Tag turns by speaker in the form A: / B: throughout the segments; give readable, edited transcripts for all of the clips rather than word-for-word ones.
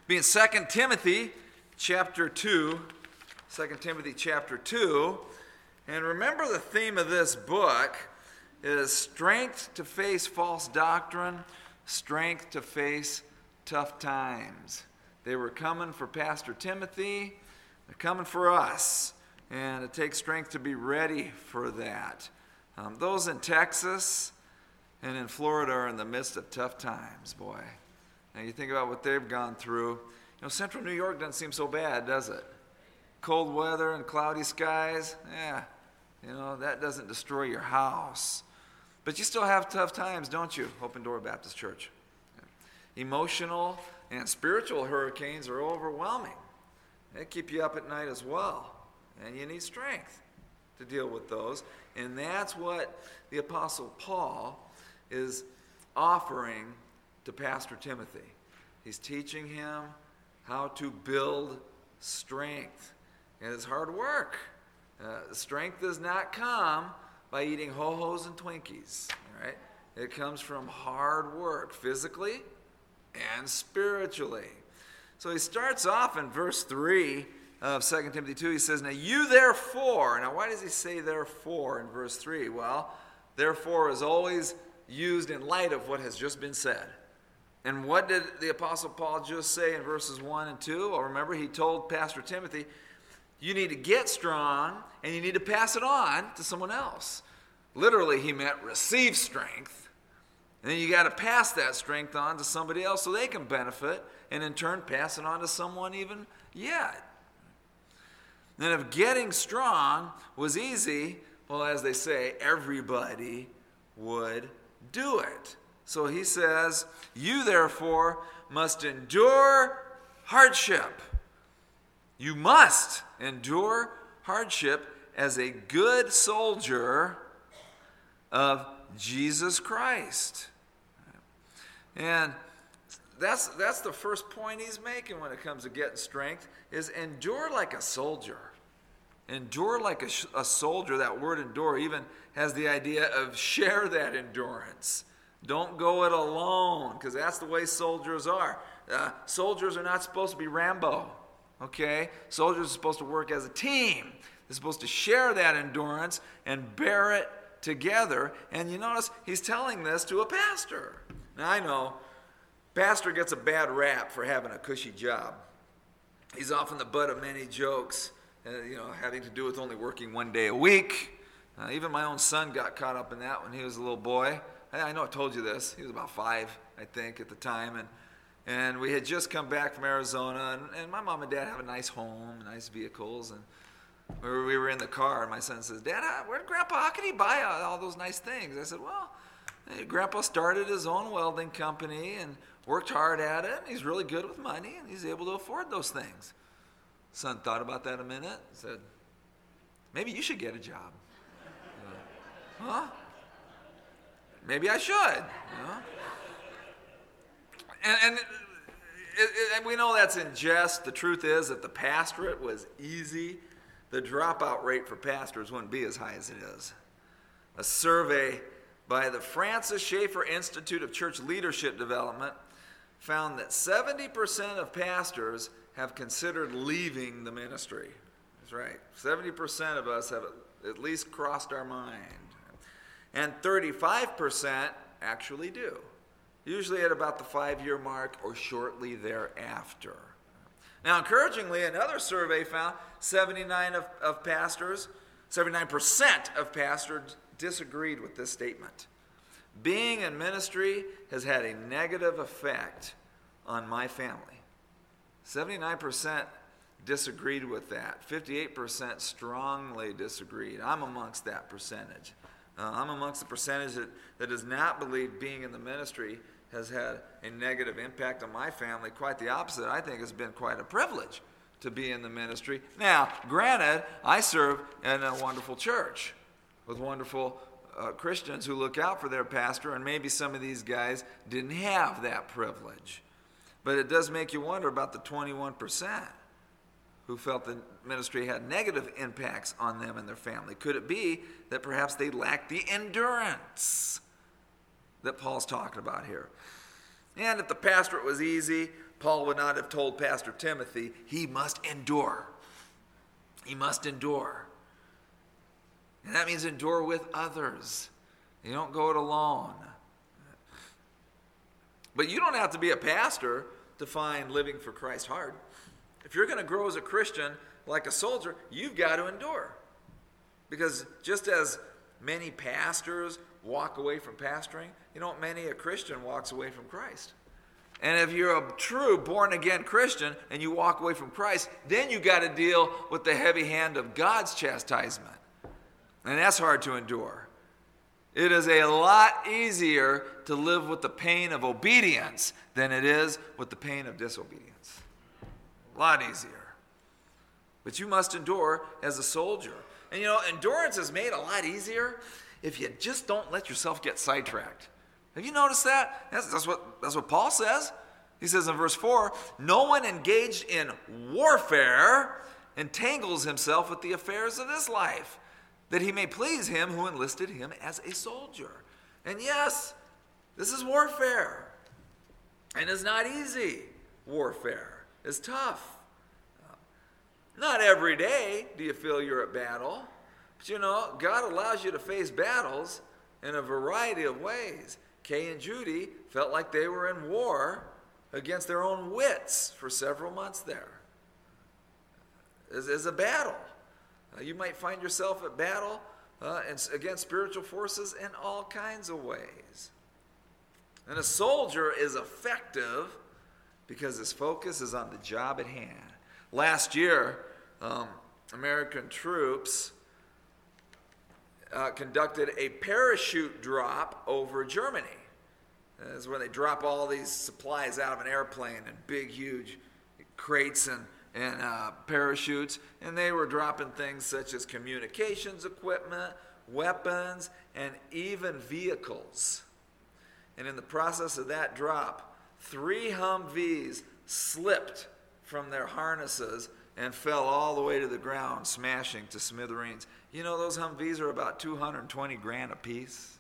A: Be in 2 Timothy chapter 2. 2 Timothy chapter 2. And remember the theme of this book is strength to face false doctrine, strength to face tough times. They were coming for Pastor Timothy. They're coming for us. And it takes strength to be ready for that. Those in Texas and in Florida are in the midst of tough times, boy. Now you think about what they've gone through. Central New York doesn't seem so bad, does it? Cold weather and cloudy skies, that doesn't destroy your house. But you still have tough times, don't you, Open Door Baptist Church? Emotional and spiritual hurricanes are overwhelming. They keep you up at night as well. And you need strength to deal with those. And that's what the Apostle Paul is offering to Pastor Timothy. He's teaching him how to build strength. And it's hard work. Strength does not come by eating Ho-Hos and Twinkies. All right? It comes from hard work, physically and spiritually. So he starts off in verse 3 of 2 Timothy 2. He says, now you therefore. Now why does he say therefore in verse 3? Well, therefore is always used in light of what has just been said. And what did the Apostle Paul just say in verses 1 and 2? Well, remember, he told Pastor Timothy, you need to get strong and you need to pass it on to someone else. Literally, he meant receive strength. And then you got to pass that strength on to somebody else so they can benefit and in turn pass it on to someone even yet. And if getting strong was easy, well, as they say, everybody would do it. So he says, you therefore must endure hardship. You must endure hardship as a good soldier of Jesus Christ. And that's the first point he's making when it comes to getting strength, is endure like a soldier. Endure like a soldier. That word endure even has the idea of share that endurance. Don't go it alone, because that's the way soldiers are. Soldiers are not supposed to be Rambo, okay? Soldiers are supposed to work as a team. They're supposed to share that endurance and bear it together. And you notice he's telling this to a pastor. Now I know, pastor gets a bad rap for having a cushy job. He's often the butt of many jokes, having to do with only working one day a week. Even my own son got caught up in that when he was a little boy. I know I told you this. He was about 5, I think, at the time. And we had just come back from Arizona. And my mom and dad have a nice home, nice vehicles. And we were in the car, and my son says, Dad, where did Grandpa, how could he buy all those nice things? I said, well, Grandpa started his own welding company and worked hard at it. And he's really good with money, and he's able to afford those things. Son thought about that a minute and said, maybe you should get a job. Huh? Maybe I should. And we know that's in jest. The truth is, if the pastorate was easy, the dropout rate for pastors wouldn't be as high as it is. A survey by the Francis Schaeffer Institute of Church Leadership Development found that 70% of pastors have considered leaving the ministry. That's right. 70% of us have at least crossed our mind. And 35% actually do. Usually at about the 5-year mark or shortly thereafter. Now, encouragingly, another survey found 79% of pastors disagreed with this statement. Being in ministry has had a negative effect on my family. 79% disagreed with that. 58% strongly disagreed. I'm amongst that percentage. I'm amongst the percentage that does not believe being in the ministry has had a negative impact on my family. Quite the opposite. I think it's been quite a privilege to be in the ministry. Now, granted, I serve in a wonderful church with wonderful Christians who look out for their pastor, and maybe some of these guys didn't have that privilege. But it does make you wonder about the 21% who felt the ministry had negative impacts on them and their family. Could it be that perhaps they lacked the endurance that Paul's talking about here? And if the pastorate was easy, Paul would not have told Pastor Timothy, he must endure. He must endure. And that means endure with others. You don't go it alone. But you don't have to be a pastor to find living for Christ hard. If you're going to grow as a Christian like a soldier, you've got to endure. Because just as many pastors walk away from pastoring, many a Christian walks away from Christ. And if you're a true born-again Christian and you walk away from Christ, then you got to deal with the heavy hand of God's chastisement. And that's hard to endure. It is a lot easier to live with the pain of obedience than it is with the pain of disobedience. A lot easier. But you must endure as a soldier. And endurance is made a lot easier if you just don't let yourself get sidetracked. Have you noticed that? That's what Paul says. He says in verse 4, no one engaged in warfare entangles himself with the affairs of this life, that he may please him who enlisted him as a soldier. And yes, this is warfare. And it's not easy. Warfare is tough. Not every day do you feel you're at battle. But God allows you to face battles in a variety of ways. Kay and Judy felt like they were in war against their own wits for several months there. It's a battle. You might find yourself at battle against spiritual forces in all kinds of ways. And a soldier is effective because his focus is on the job at hand. Last year, American troops conducted a parachute drop over Germany. This is where they drop all these supplies out of an airplane in big, huge crates and parachutes. And they were dropping things such as communications equipment, weapons, and even vehicles. And in the process of that drop, 3 Humvees slipped from their harnesses and fell all the way to the ground, smashing to smithereens. Those Humvees are about $220,000 a piece.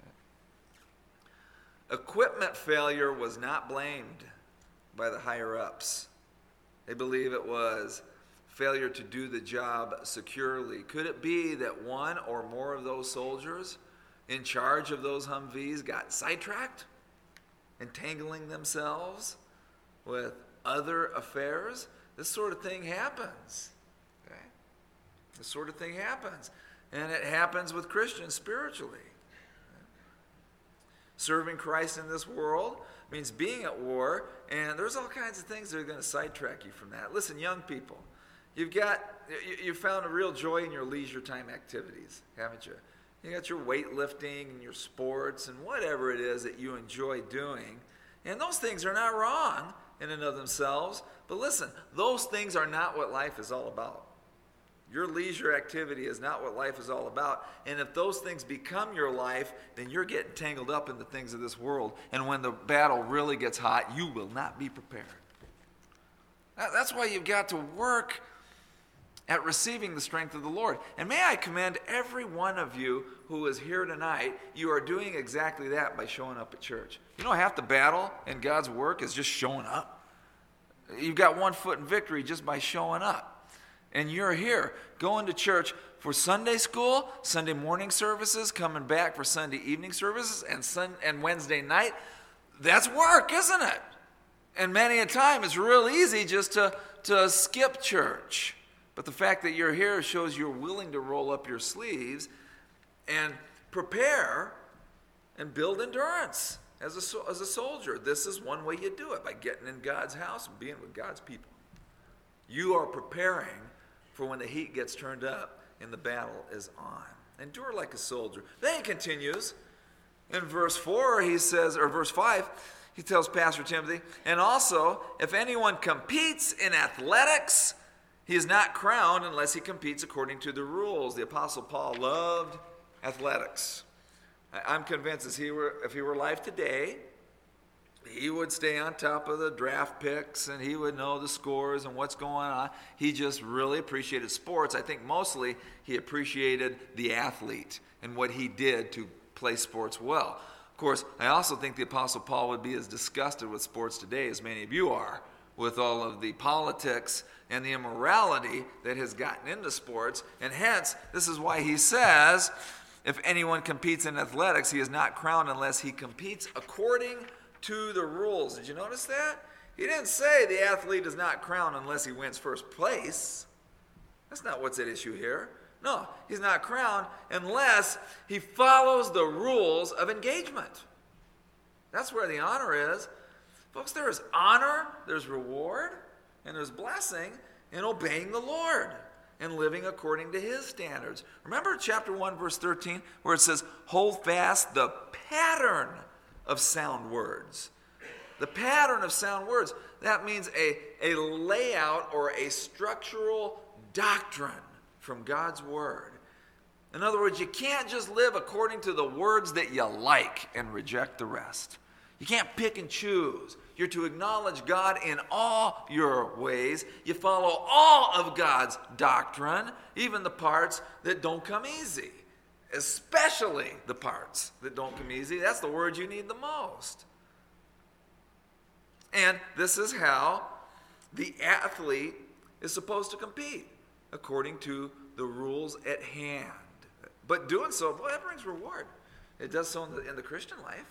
A: Equipment failure was not blamed by the higher-ups. They believe it was failure to do the job securely. Could it be that one or more of those soldiers in charge of those Humvees got sidetracked, entangling themselves with other affairs? This sort of thing happens. Okay? This sort of thing happens. And it happens with Christians spiritually. Serving Christ in this world means being at war, and there's all kinds of things that are going to sidetrack you from that. Listen, young people, you've found a real joy in your leisure time activities, haven't you? You got your weightlifting and your sports and whatever it is that you enjoy doing, and those things are not wrong in and of themselves. But listen, those things are not what life is all about. Your leisure activity is not what life is all about. And if those things become your life, then you're getting tangled up in the things of this world. And when the battle really gets hot, you will not be prepared. That's why you've got to work at receiving the strength of the Lord. And may I commend every one of you who is here tonight. You are doing exactly that by showing up at church. Half the battle in God's work is just showing up. You've got one foot in victory just by showing up. And you're here going to church for Sunday school, Sunday morning services, coming back for Sunday evening services, and Wednesday night. That's work, isn't it? And many a time it's real easy just to skip church. But the fact that you're here shows you're willing to roll up your sleeves and prepare and build endurance as a soldier. This is one way you do it, by getting in God's house and being with God's people. You are preparing for when the heat gets turned up and the battle is on. Endure like a soldier. Then he continues. In verse 4, he says, or verse 5, he tells Pastor Timothy, and also, if anyone competes in athletics, he is not crowned unless he competes according to the rules. The Apostle Paul loved athletics. I'm convinced if he were alive today, he would stay on top of the draft picks and he would know the scores and what's going on. He just really appreciated sports. I think mostly he appreciated the athlete and what he did to play sports well. Of course, I also think the Apostle Paul would be as disgusted with sports today as many of you are. with all of the politics and the immorality that has gotten into sports. And hence, this is why he says, if anyone competes in athletics, he is not crowned unless he competes according to the rules. Did you notice that? He didn't say the athlete is not crowned unless he wins first place. That's not what's at issue here. No, he's not crowned unless he follows the rules of engagement. That's where the honor is. Folks, there is honor, there's reward, and there's blessing in obeying the Lord and living according to his standards. Remember chapter 1, verse 13, where it says, hold fast the pattern of sound words. The pattern of sound words, that means a layout or a structural doctrine from God's word. In other words, you can't just live according to the words that you like and reject the rest. You can't pick and choose. You're to acknowledge God in all your ways. You follow all of God's doctrine, even the parts that don't come easy, especially the parts that don't come easy. That's the word you need the most. And this is how the athlete is supposed to compete, according to the rules at hand. But doing so, boy, that brings reward. It does so in the Christian life.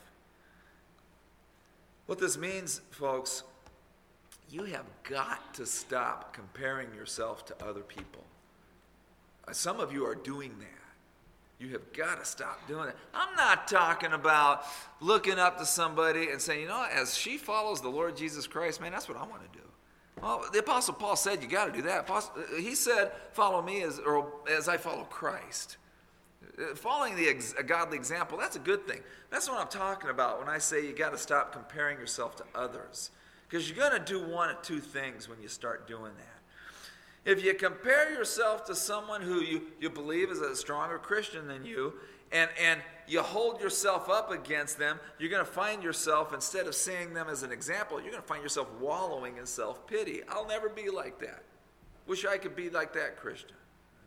A: What this means, folks, you have got to stop comparing yourself to other people. Some of you are doing that. You have got to stop doing that. I'm not talking about looking up to somebody and saying, you know, as she follows the Lord Jesus Christ, man, that's what I want to do. Well, the Apostle Paul said you got to do that. He said, follow me as I follow Christ. Following a godly example, that's a good thing. That's what I'm talking about when I say you got to stop comparing yourself to others. Because you're going to do one of two things when you start doing that. If you compare yourself to someone who you believe is a stronger Christian than you, and you hold yourself up against them, you're going to find yourself, instead of seeing them as an example, you're going to find yourself wallowing in self-pity. I'll never be like that. Wish I could be like that Christian.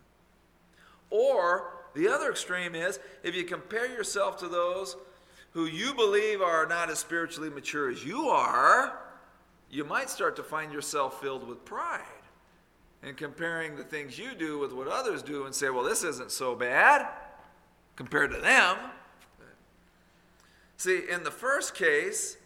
A: Or the other extreme is, if you compare yourself to those who you believe are not as spiritually mature as you are, you might start to find yourself filled with pride and comparing the things you do with what others do and say, well, this isn't so bad compared to them. See, in the first case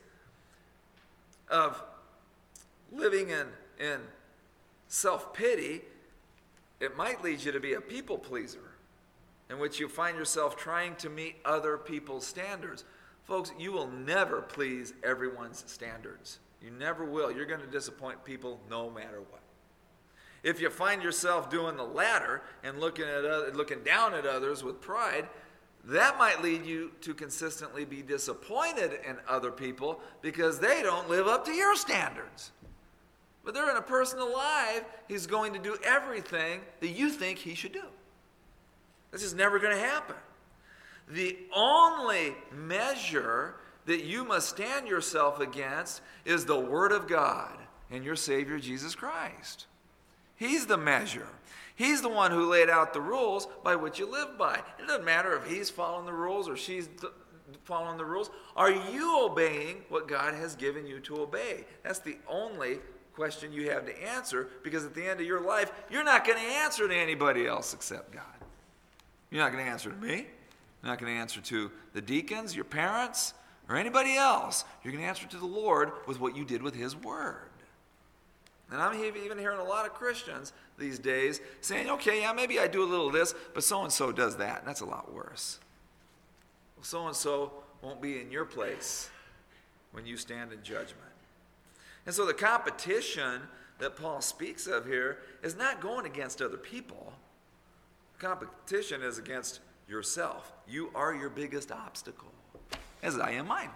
A: of living in self-pity, it might lead you to be a people pleaser, in which you find yourself trying to meet other people's standards. Folks, you will never please everyone's standards. You never will. You're going to disappoint people no matter what. If you find yourself doing the latter and looking down at others with pride, that might lead you to consistently be disappointed in other people because they don't live up to your standards. But they're in a person alive, he's going to do everything that you think he should do. This is never going to happen. The only measure that you must stand yourself against is the Word of God and your Savior, Jesus Christ. He's the measure. He's the one who laid out the rules by which you live by. It doesn't matter if he's following the rules or she's following the rules. Are you obeying what God has given you to obey? That's the only question you have to answer, because at the end of your life, you're not going to answer to anybody else except God. You're not going to answer to me. You're not going to answer to the deacons, your parents, or anybody else. You're going to answer to the Lord with what you did with His Word. And I'm even hearing a lot of Christians these days saying, okay, yeah, maybe I do a little of this, but so-and-so does that, and that's a lot worse. Well, so-and-so won't be in your place when you stand in judgment. And so the competition that Paul speaks of here is not going against other people. Competition is against yourself. You are your biggest obstacle, as I am mine.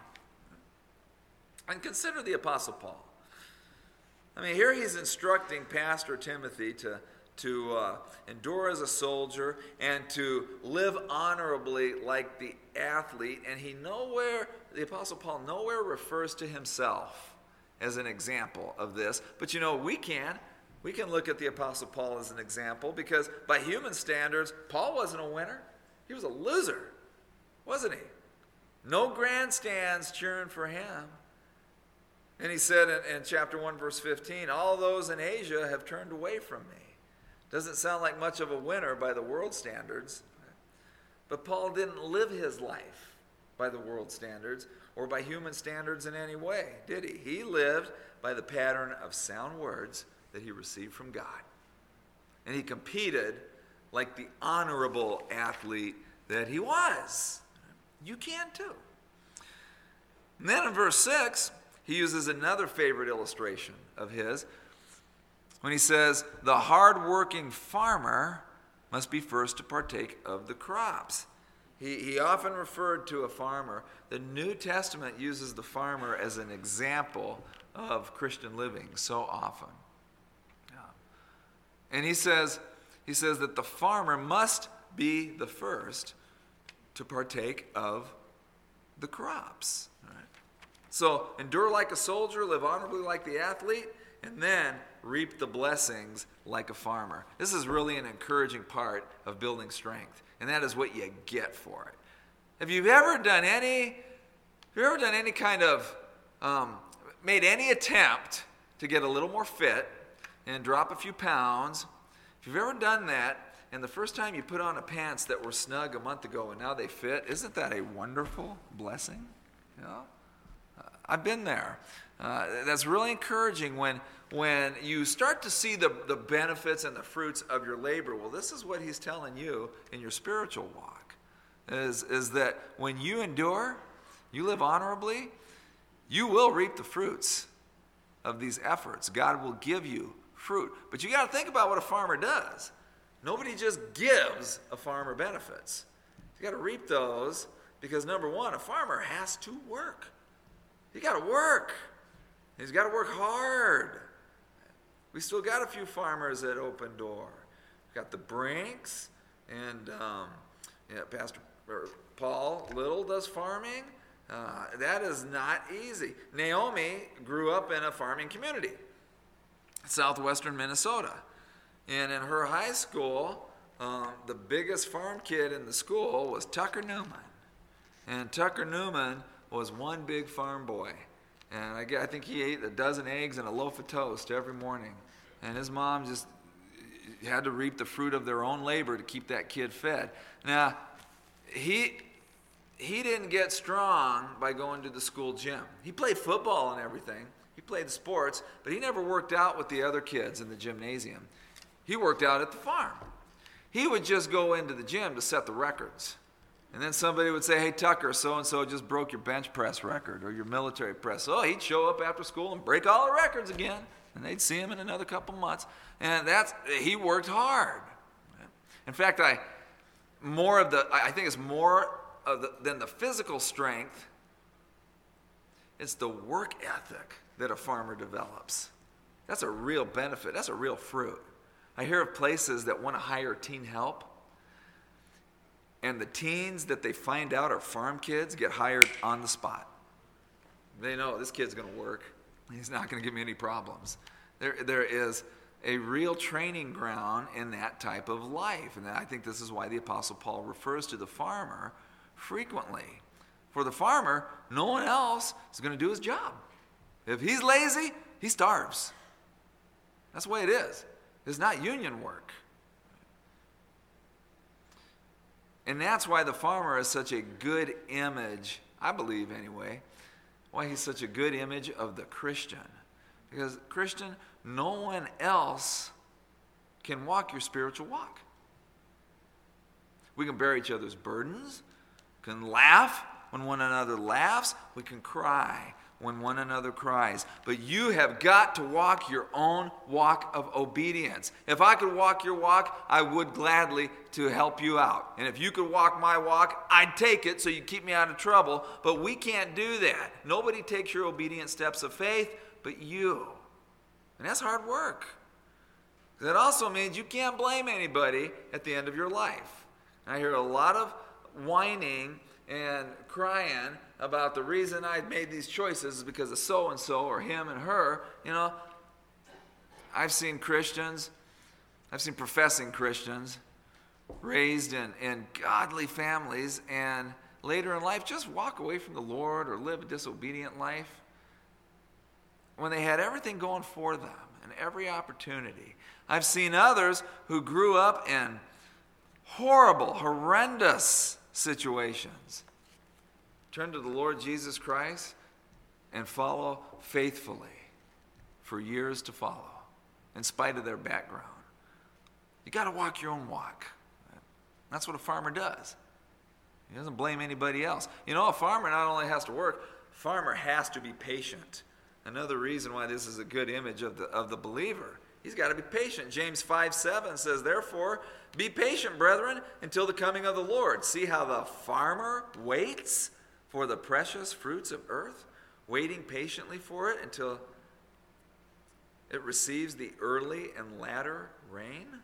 A: And consider the Apostle Paul. I mean, here he's instructing Pastor Timothy to endure as a soldier and to live honorably like the athlete. And the Apostle Paul nowhere refers to himself as an example of this. But you know, we can look at the Apostle Paul as an example, because by human standards, Paul wasn't a winner. He was a loser, wasn't he? No grandstands cheering for him. And he said in chapter 1, verse 15, all those in Asia have turned away from me. Doesn't sound like much of a winner by the world standards. But Paul didn't live his life by the world standards or by human standards in any way, did he? He lived by the pattern of sound words that he received from God. And he competed like the honorable athlete that he was. You can too. And then in verse 6, he uses another favorite illustration of his when he says, the hard-working farmer must be first to partake of the crops. He often referred to a farmer. The New Testament uses the farmer as an example of Christian living so often. And he says that the farmer must be the first to partake of the crops. All right? So endure like a soldier, live honorably like the athlete, and then reap the blessings like a farmer. This is really an encouraging part of building strength, and that is what you get for it. Have you ever done any kind of, made any attempt to get a little more fit and drop a few pounds? If you've ever done that, and the first time you put on a pants that were snug a month ago and now they fit, isn't that a wonderful blessing? You know? I've been there. That's really encouraging when you start to see the benefits and the fruits of your labor. Well, this is what he's telling you in your spiritual walk, is that when you endure, you live honorably, you will reap the fruits of these efforts. God will give you fruit. But you got to think about what a farmer does. Nobody just gives a farmer benefits. You got to reap those because, number one, a farmer has to work. You got to work. He's got to work hard. We still got a few farmers at Open Door. We've got the Brinks, and Pastor Paul Little does farming. That is not easy. Naomi grew up in a farming community, southwestern Minnesota. And in her high school, the biggest farm kid in the school was Tucker Newman. And Tucker Newman was one big farm boy. And I think he ate a dozen eggs and a loaf of toast every morning. And his mom just had to reap the fruit of their own labor to keep that kid fed. Now, he didn't get strong by going to the school gym. He played football and everything. He played sports, but he never worked out with the other kids in the gymnasium. He worked out at the farm. He would just go into the gym to set the records. And then somebody would say, hey, Tucker, so-and-so just broke your bench press record or your military press. So he'd show up after school and break all the records again. And they'd see him in another couple months. And he worked hard. In fact, I think it's more than the physical strength. It's the work ethic that a farmer develops. That's a real benefit. That's a real fruit. I hear of places that want to hire teen help, and the teens that they find out are farm kids get hired on the spot. They know this kid's going to work. He's not going to give me any problems. There is a real training ground in that type of life, and I think this is why the Apostle Paul refers to the farmer frequently. For the farmer, no one else is going to do his job. If he's lazy, he starves. That's the way it is. It's not union work. And that's why the farmer is such a good image, I believe anyway, why he's such a good image of the Christian. Because Christian, no one else can walk your spiritual walk. We can bear each other's burdens, can laugh when one another laughs, we can cry when one another cries. But you have got to walk your own walk of obedience. If I could walk your walk, I would gladly to help you out. And if you could walk my walk, I'd take it so you keep me out of trouble. But we can't do that. Nobody takes your obedient steps of faith but you. And that's hard work. That also means you can't blame anybody at the end of your life. I hear a lot of whining and crying about the reason I made these choices is because of so-and-so or him and her. You know, I've seen professing Christians raised in godly families and later in life just walk away from the Lord or live a disobedient life. when they had everything going for them and every opportunity. I've seen others who grew up in horrible, horrendous situations turn to the Lord Jesus Christ and follow faithfully for years to follow, in spite of their background. You got to walk your own walk. That's what a farmer does. He doesn't blame anybody else. A farmer not only has to work, a farmer has to be patient. Another reason why this is a good image of the believer. He's got to be patient. James 5:7 says, "Therefore, be patient, brethren, until the coming of the Lord. See how the farmer waits for the precious fruits of earth, waiting patiently for it until it receives the early and latter rain."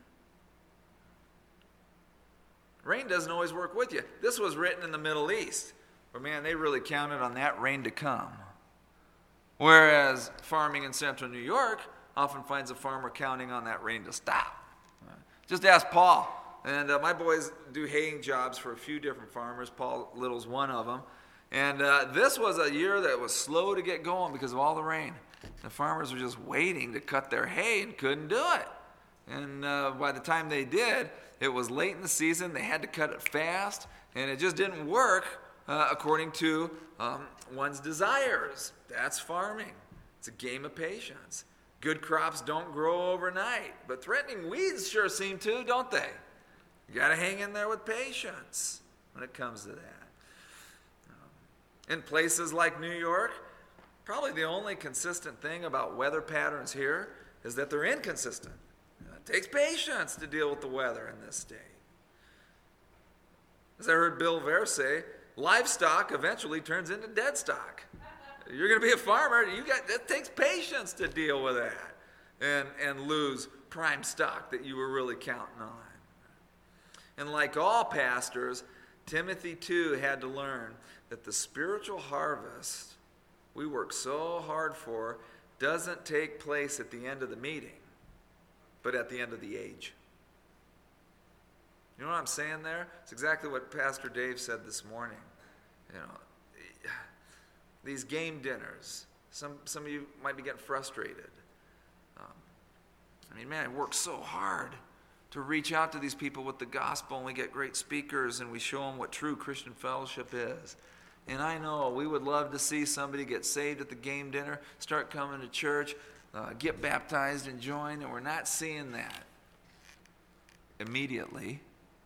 A: Rain doesn't always work with you. This was written in the Middle East, where, they really counted on that rain to come. Whereas farming in central New York often finds a farmer counting on that rain to stop. Just ask Paul. And my boys do haying jobs for a few different farmers. Paul Little's one of them. And this was a year that was slow to get going because of all the rain. The farmers were just waiting to cut their hay and couldn't do it. And by the time they did, it was late in the season. They had to cut it fast. And it just didn't work according to one's desires. That's farming. It's a game of patience. Good crops don't grow overnight, but threatening weeds sure seem to, don't they? You got to hang in there with patience when it comes to that. In places like New York, probably the only consistent thing about weather patterns here is that they're inconsistent. It takes patience to deal with the weather in this state. As I heard Bill Vare say, livestock eventually turns into dead stock. You're going to be a farmer, it takes patience to deal with that and lose prime stock that you were really counting on. And like all pastors, Timothy too had to learn that the spiritual harvest we work so hard for doesn't take place at the end of the meeting, but at the end of the age. You know what I'm saying there? It's exactly what Pastor Dave said this morning. These game dinners, some of you might be getting frustrated. I work so hard to reach out to these people with the gospel, and we get great speakers, and we show them what true Christian fellowship is. And I know we would love to see somebody get saved at the game dinner, start coming to church, get baptized and join, and we're not seeing that immediately.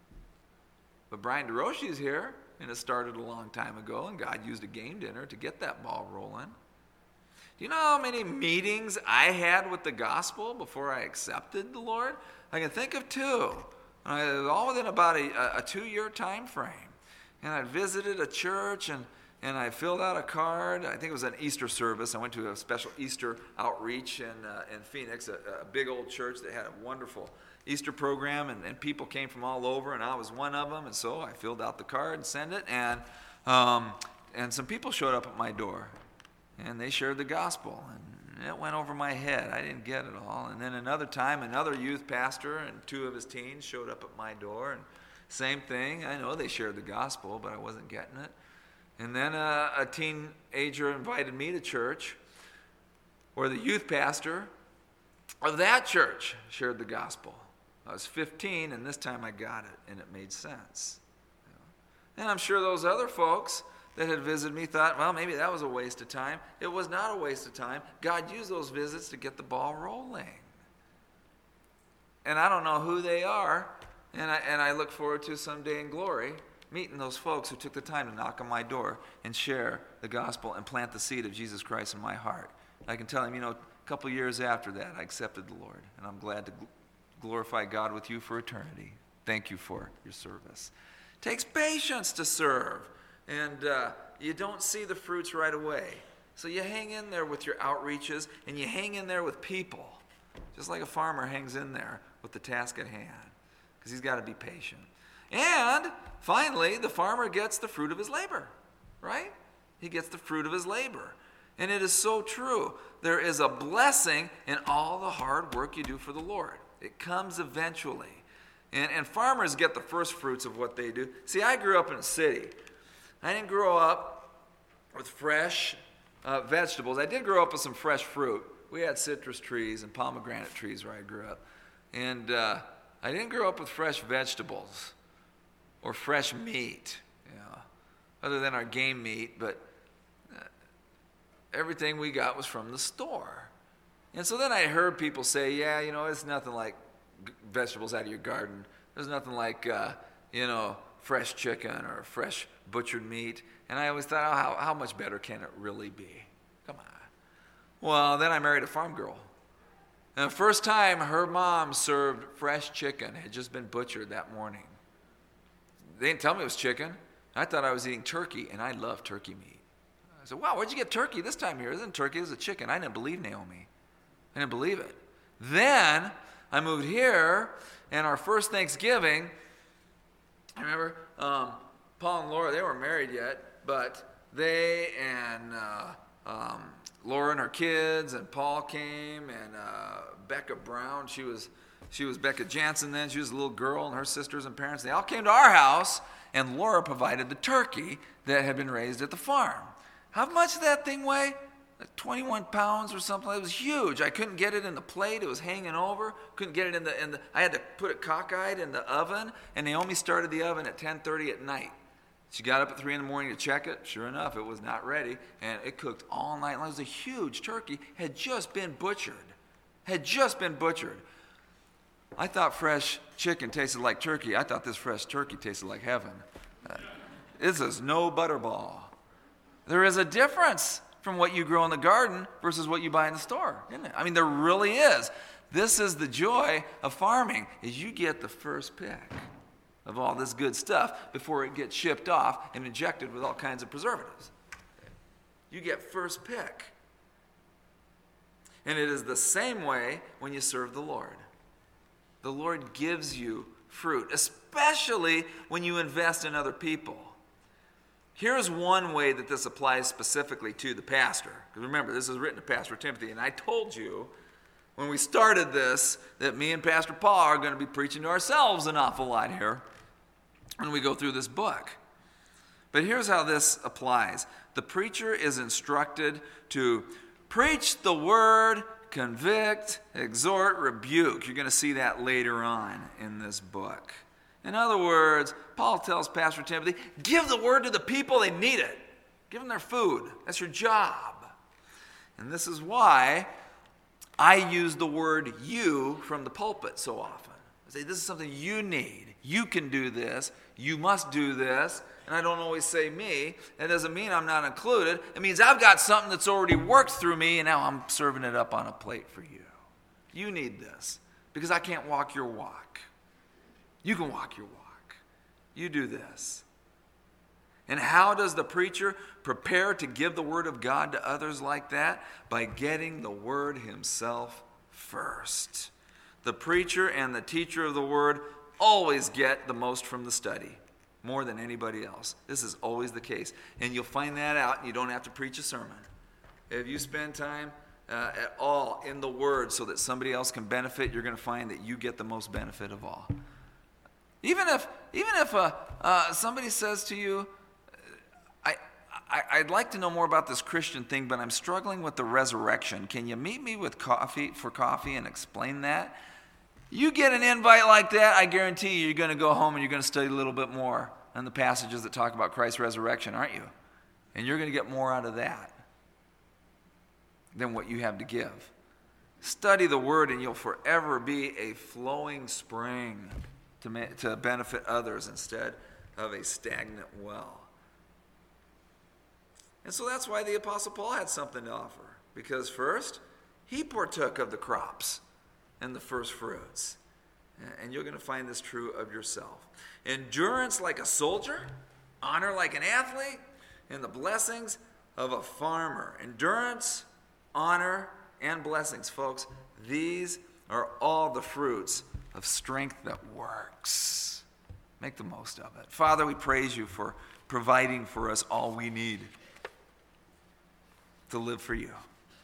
A: But Brian DeRoche is here, and it started a long time ago, and God used a game dinner to get that ball rolling. Do you know how many meetings I had with the gospel before I accepted the Lord? I can think of two, all within about a 2-year time frame. And I visited a church, and I filled out a card. I think it was an Easter service. I went to a special Easter outreach in Phoenix, a big old church that had a wonderful Easter program, and people came from all over, and I was one of them. And so I filled out the card and sent it, and some people showed up at my door, and they shared the gospel, and it went over my head. I didn't get it all. And then another time, another youth pastor and 2 of his teens showed up at my door, and same thing. I know they shared the gospel, but I wasn't getting it. And then a teenager invited me to church, where the youth pastor of that church shared the gospel. I was 15, and this time I got it, and it made sense. And I'm sure those other folks that had visited me thought, well, maybe that was a waste of time. It was not a waste of time. God used those visits to get the ball rolling. And I don't know who they are, and I look forward to someday in glory meeting those folks who took the time to knock on my door and share the gospel and plant the seed of Jesus Christ in my heart. I can tell them, a couple years after that, I accepted the Lord, and I'm glad to glorify God with you for eternity. Thank you for your service. It takes patience to serve, and you don't see the fruits right away. So you hang in there with your outreaches, and you hang in there with people, just like a farmer hangs in there with the task at hand, because he's got to be patient. And finally, the farmer gets the fruit of his labor, right? He gets the fruit of his labor. And it is so true. There is a blessing in all the hard work you do for the Lord. It comes eventually. And farmers get the first fruits of what they do. See, I grew up in a city. I didn't grow up with fresh vegetables. I did grow up with some fresh fruit. We had citrus trees and pomegranate trees where I grew up. And I didn't grow up with fresh vegetables or fresh meat, other than our game meat, but everything we got was from the store. And so then I heard people say, yeah, it's nothing like vegetables out of your garden. There's nothing like, fresh chicken or fresh butchered meat. And I always thought, oh, how much better can it really be? Come on. Well, then I married a farm girl. And the first time her mom served fresh chicken, it had just been butchered that morning. They didn't tell me it was chicken. I thought I was eating turkey, and I love turkey meat. I said, wow, where'd you get turkey this time here? It isn't turkey, it's a chicken. I didn't believe Naomi. I didn't believe it. Then I moved here, and our first Thanksgiving, I remember Paul and Laura, they weren't married yet, but they and Laura and her kids, and Paul came, and Becca Brown, she was Becca Jansen then, she was a little girl, and her sisters and parents, they all came to our house, and Laura provided the turkey that had been raised at the farm. How much did that thing weigh? Like 21 pounds or something. It was huge. I couldn't get it in the plate. It was hanging over. Couldn't get it in the. I had to put it cockeyed in the oven. And Naomi started the oven at 10:30 at night. She got up at 3 in the morning to check it. Sure enough, it was not ready, and it cooked all night long. It was a huge turkey. Had just been butchered. I thought fresh chicken tasted like turkey. I thought this fresh turkey tasted like heaven. This is no butterball. There is a difference from what you grow in the garden versus what you buy in the store, isn't it? I mean, there really is. This is the joy of farming, is you get the first pick of all this good stuff before it gets shipped off and injected with all kinds of preservatives. You get first pick. And it is the same way when you serve the Lord. The Lord gives you fruit, especially when you invest in other people. Here's one way that this applies specifically to the pastor. Because remember, this is written to Pastor Timothy, and I told you when we started this that me and Pastor Paul are going to be preaching to ourselves an awful lot here when we go through this book. But here's how this applies. The preacher is instructed to preach the word, convict, exhort, rebuke. You're going to see that later on in this book. In other words, Paul tells Pastor Timothy, give the word to the people, they need it. Give them their food. That's your job. And this is why I use the word you from the pulpit so often. I say, this is something you need. You can do this. You must do this. And I don't always say me. That doesn't mean I'm not included. It means I've got something that's already worked through me, and now I'm serving it up on a plate for you. You need this because I can't walk your walk. You can walk your walk. You do this. And how does the preacher prepare to give the word of God to others like that? By getting the word himself first. The preacher and the teacher of the word always get the most from the study, more than anybody else. This is always the case. And you'll find that out, and you don't have to preach a sermon. If you spend time at all in the word so that somebody else can benefit, you're going to find that you get the most benefit of all. Even if somebody says to you, I'd like to know more about this Christian thing, but I'm struggling with the resurrection. Can you meet me with coffee and explain that? You get an invite like that, I guarantee you, you're going to go home and you're going to study a little bit more on the passages that talk about Christ's resurrection, aren't you? And you're going to get more out of that than what you have to give. Study the word and you'll forever be a flowing spring to benefit others instead of a stagnant well. And so that's why the Apostle Paul had something to offer. Because first, he partook of the crops and the first fruits. And you're going to find this true of yourself. Endurance like a soldier, honor like an athlete, and the blessings of a farmer. Endurance, honor, and blessings, folks. These are all the fruits of strength that works. Make the most of it. Father, we praise you for providing for us all we need to live for you.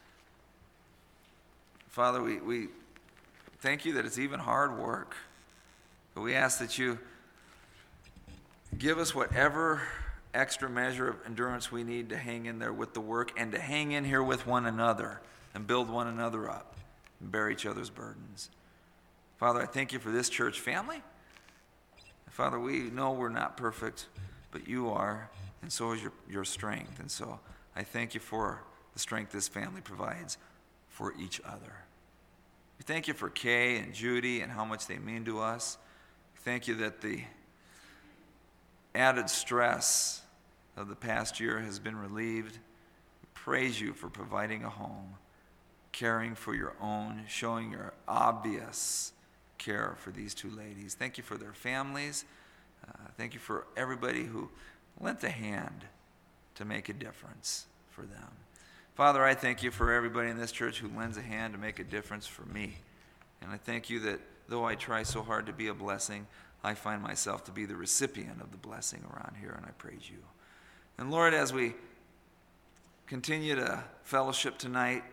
A: Father, we thank you that it's even hard work. But we ask that you give us whatever extra measure of endurance we need to hang in there with the work and to hang in here with one another and build one another up and bear each other's burdens. Father, I thank you for this church family. Father, we know we're not perfect, but you are, and so is your strength. And so I thank you for the strength this family provides for each other. We thank you for Kay and Judy and how much they mean to us. Thank you that the added stress of the past year has been relieved. We praise you for providing a home, caring for your own, showing your obvious care for these two ladies. Thank you for their families. Thank you for everybody who lent a hand to make a difference for them. Father, I thank you for everybody in this church who lends a hand to make a difference for me. And I thank you that though I try so hard to be a blessing, I find myself to be the recipient of the blessing around here, and I praise you. And Lord, as we continue to fellowship tonight,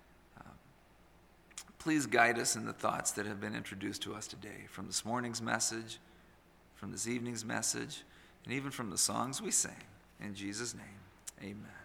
A: please guide us in the thoughts that have been introduced to us today, from this morning's message, from this evening's message, and even from the songs we sang. In Jesus' name, amen.